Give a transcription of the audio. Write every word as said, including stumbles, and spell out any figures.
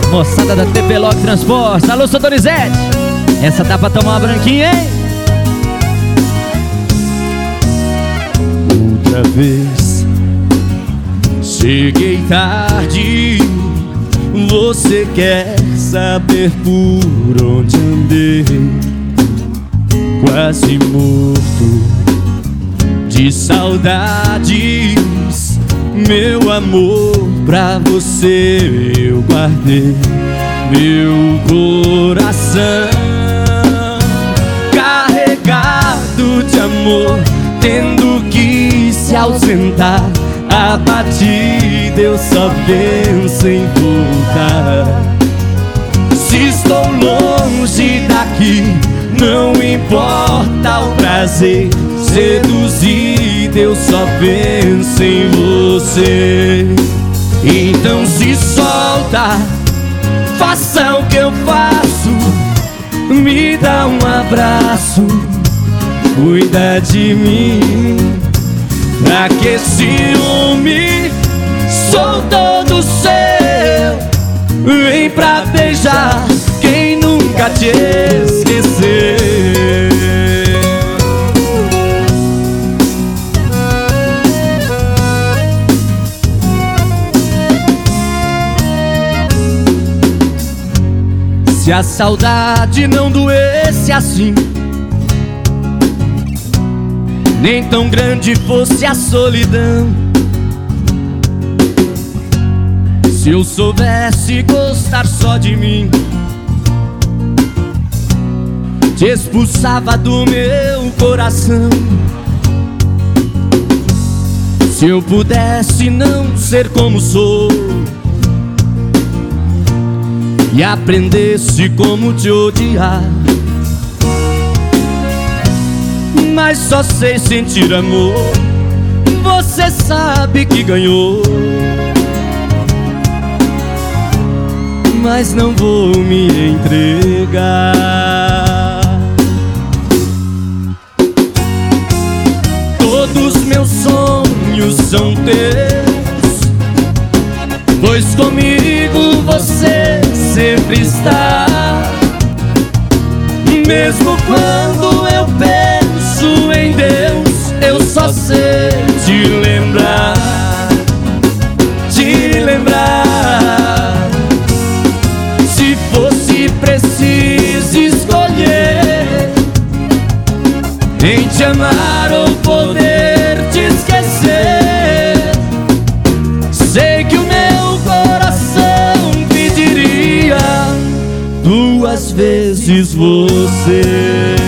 Moçada da T P Log Transportes. Alô, seu Donizete. Essa dá pra tomar uma branquinha, hein? Outra vez cheguei tarde. Você quer saber por onde andei? Quase morto de saudades. Meu amor, pra você eu guardei meu coração carregado de amor, tendo que se ausentar. Abatido eu só penso em voltar. Se estou longe daqui, não importa o prazer. Seduzido eu só penso em você. Então se solta, faça o que eu faço, me dá um abraço, cuida de mim. Pra que ciúme? Sou todo seu. Vem pra beijar quem nunca te esqueceu. Se a saudade não doesse assim, nem tão grande fosse a solidão, se eu soubesse gostar só de mim, te expulsava do meu coração. Se eu pudesse não ser como sou e aprendesse como te odiar, mas só sei sentir amor. Você sabe que ganhou, mas não vou me entregar. Todos meus sonhos são teus, pois comigo você sempre está. Mesmo quando eu penso em Deus, eu só sei te lembrar, te lembrar. Se fosse preciso escolher em te amar ou poder te esquecer, sei que o meu coração pediria duas vezes você.